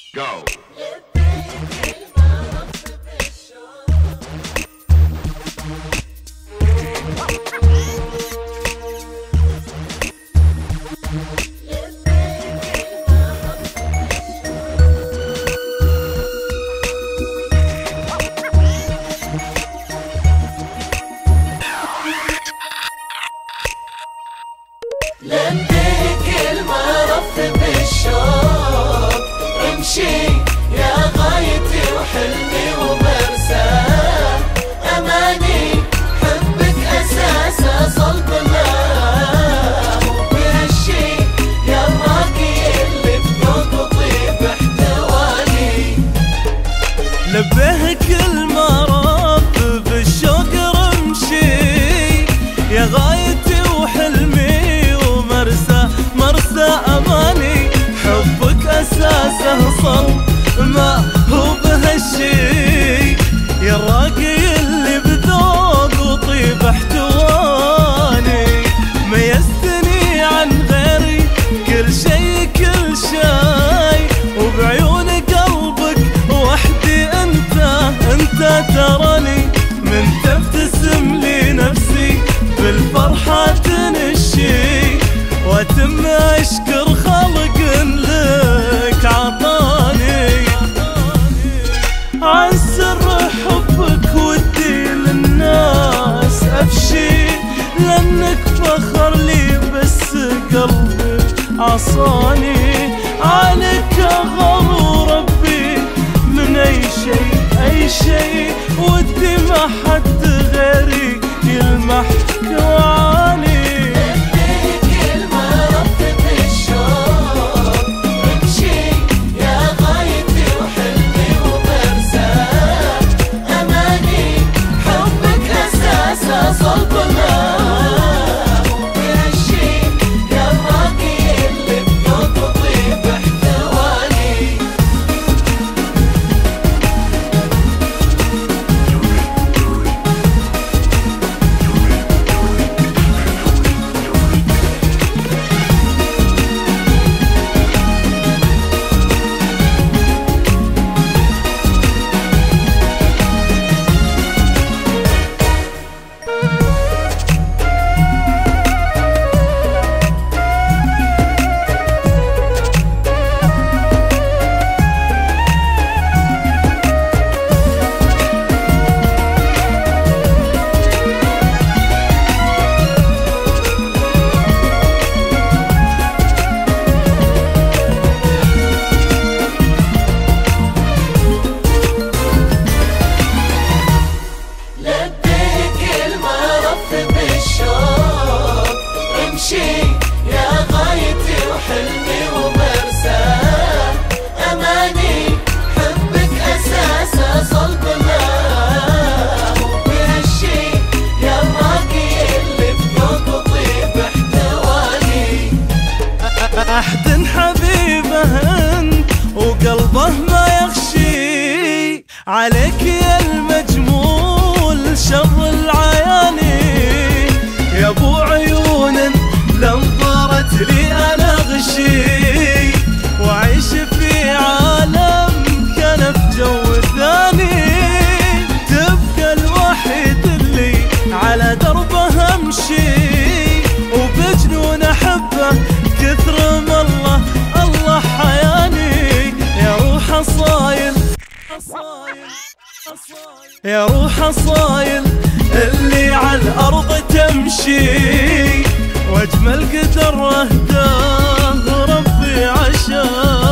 Go. لبيك المرف بالشوق امشي يا غايتي وحلمي ومرساه اماني حبك اساسه صلب الله وبهالشي يا راقي اللي بذوق وطيب احتواني لبيك المرف بالشوق امشي يا غايتي وحلمي مرسى أماني حبك أساسه صلب ما هو بهالشي يا الراقي اللي بذوق وطيب احتواني ميزتني عن غيري كل شي وبعيون قلبك وحدي انت تراني من تبتسم لي نفسي بالفرحة تنشي واتم اشكر خلق لك عطاني عن سر حبك ودي للناس افشي لانك فخر لي بس قلبي عصاني عليك غرور ربي من اي شيء ودي ما حد غيري يلمح كواني يا غايتي وحلمي ومرساه أماني حبك أساسه صلب الله وبهالشي يا راقي اللي بذوق وطيب احتواني أحد حبيبه انت وقلبه ما يخشي عليك يا المجمول شر العياني يا ابو عيون لنظرت لي انا غشي وعيش في عالم كان في جو ثاني تبقى الوحيد اللي على دربه امشي وبجنون احبه كثر ما الله حياني يا روح اصايل يا روح اصايل اللي على الارض تمشي واجمل قدر اهداه ربي عشان